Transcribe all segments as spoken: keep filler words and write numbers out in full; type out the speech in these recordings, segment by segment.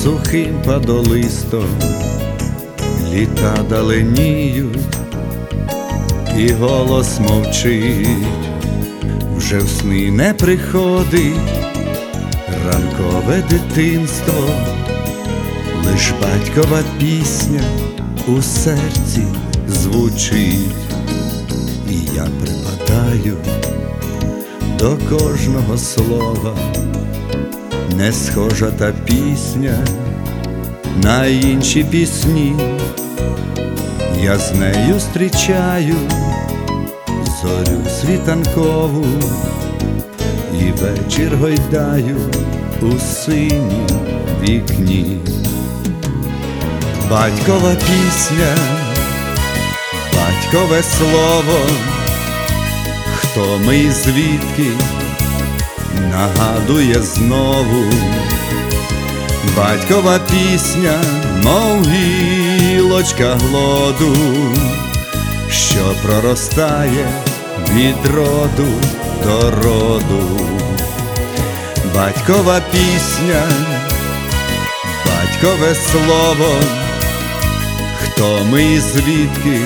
сухим падолистом літа даленіють, і голос мовчить, вже в сни не приходить ранкове дитинство, лиш батькова пісня у серці звучить. І я припадаю до кожного слова, не схожа та пісня на інші пісні. Я з нею зустрічаю зорю світанкову, і вечір гойдаю у синім вікні. Батькова пісня, батькове слово, хто ми і звідки, нагадує знову. Батькова пісня, мов гілочка глоду, що проростає від роду до роду. Батькова пісня, батькове слово, хто ми і звідки,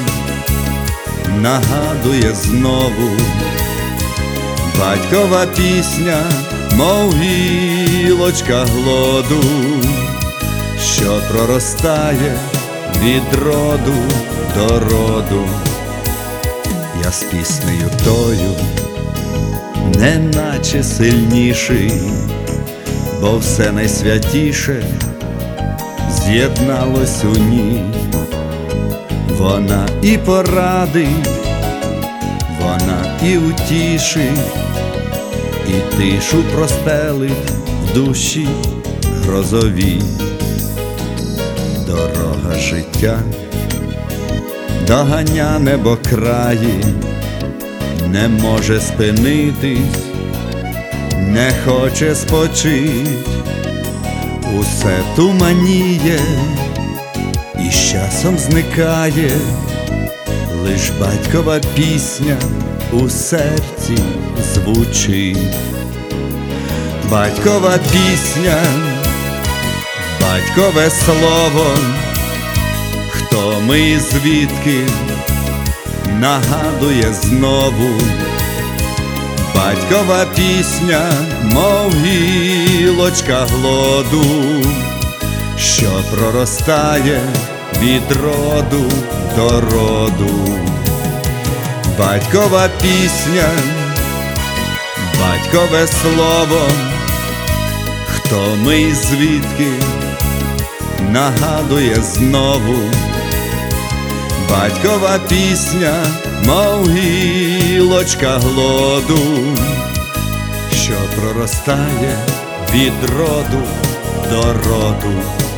нагадує знову. Батькова пісня, мов гілочка глоду, що проростає від роду до роду. Я з піснею тою неначе сильніший, бо все найсвятіше з'єдналось у ній. Вона і порадить, вона і утішить, і тишу простелить в душі грозовій. Дорога життя доганя небокраї, не може спинитись, не хоче спочить. Усе туманіє і з часом зникає, лиш батькова пісня у серці звучить. Батькова пісня, батькове слово, хто ми і звідки, нагадує знову. Батькова пісня, мов гілочка глоду, що проростає від роду до роду. Батькова пісня, батькове слово, хто ми і звідки, нагадує знову. Батькова пісня, мов гілочка глоду, що проростає від роду до роду.